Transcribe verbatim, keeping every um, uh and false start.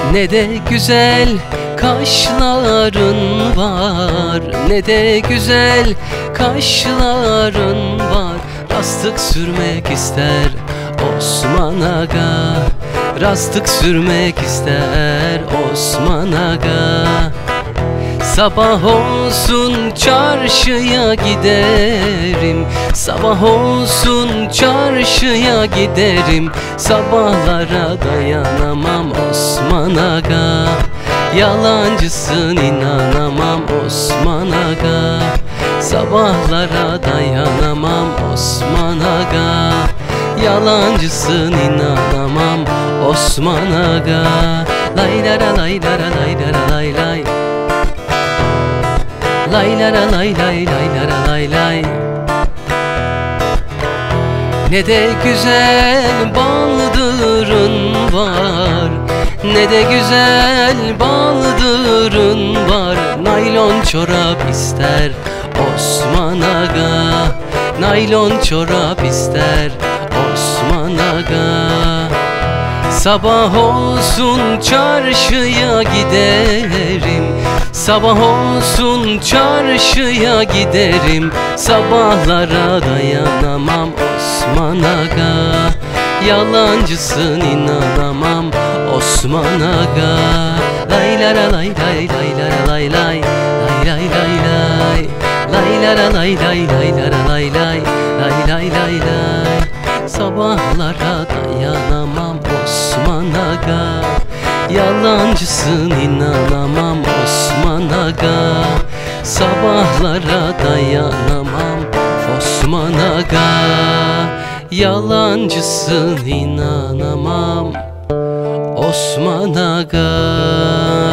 Ne de güzel kaşların var, ne de güzel kaşların var. Rastık sürmek ister Osman Aga, rastık sürmek ister Osman Aga. Sabah olsun çarşıya giderim, sabah olsun çarşıya giderim. Sabahlara dayanamam Osman Aga, yalancısın inanamam Osman Aga. Sabahlara dayanamam Osman Aga, yalancısın inanamam Osman Aga. Lay lara lay lara lay lara lay lay, lay lara lay lay lay lara lay lay. Ne de güzel baldırın var, ne de güzel baldırın var. Naylon çorap ister Osman Aga, naylon çorap ister Osman Aga. Sabah olsun çarşıya giderim, sabah olsun çarşıya giderim. Sabahlara dayanamam Osman Aga, yalancısın inanamam Osman Aga. Lay lara lay lay lay lara lay lay, lay lay lay lay, lay lara lay lay lay lara lay lay, lay lay lay lay. Sabahlara dayanamam Osman Aga, yalancısın inanamam Osman Aga. Sabahlara dayanamam Osman Aga, yalancısın inanamam Osman Aga.